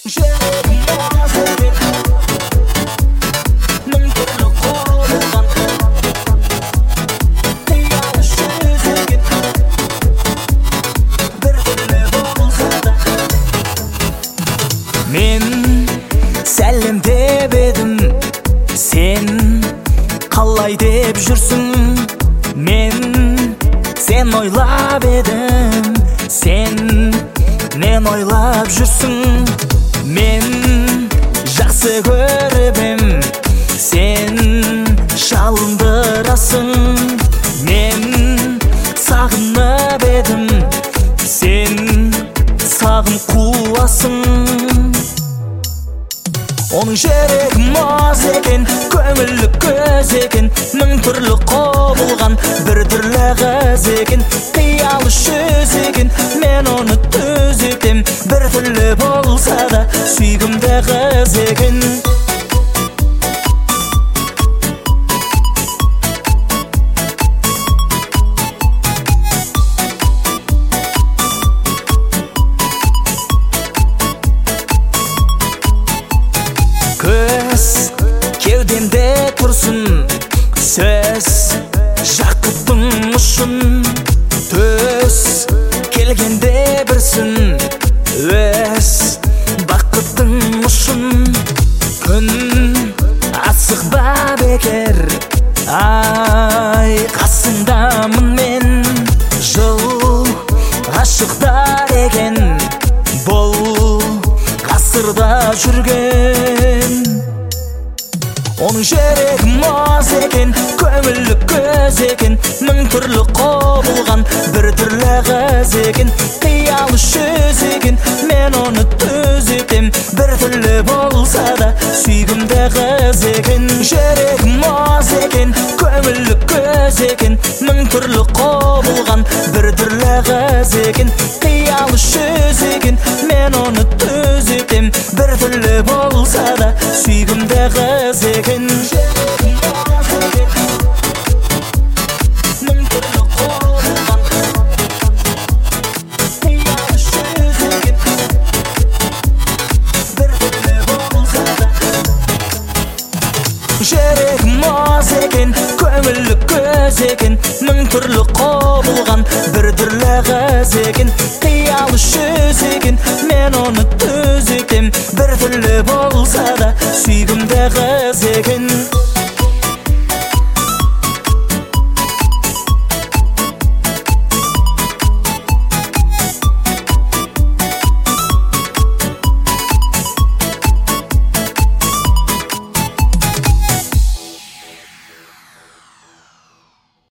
Мен сәлем деп едім, сен қалай деп жүрсің? Мен сен ойлап едім, сен нен ойлап жүрсің? Мен жақсы көріп ем, сен шалындырасың. Мен сағынып едім, сен сағым қуасың. Оның жүрегі маз екен, көңілі көз екен, мың түрлі құбылған бір түрлі қыз екен. Қиялы жүз екен, мен оны түзетем, бір түрлі болса да сүйгімді қыз екен. Көз кеудемде тұрсын, сөз жақұттың ұшын. Төс келгенде бірсін, өз бақыттың ұшын. Күн асық ба бекер, ай қасыңдамын мен. Жыл ғашықтар екен, бұл ғасырда жүрген. Оның жүрегі маз екен, көңілі көз екен, мың түрлі құбылған бір түрлі қыз екен. Қиялы жүз екен, мен оны түзетем, бір түрлі болса да сүйгімді қыз екен. Жүрегі маз екен, көңілі көз екен, мың түрлі құбылған бір түрлі қыз екен. Қиялы жүз екен, мен оны түзетем, бір түрлі болса да сүйгімді қыз екен. Жүрегі маз екен, көңілі көз екен, мың түрлі құбылған бір түрлі қыз екен. Қиялы жүз екен, мен оны түзетем, бір түрлі болса да сүйгімді қыз екен.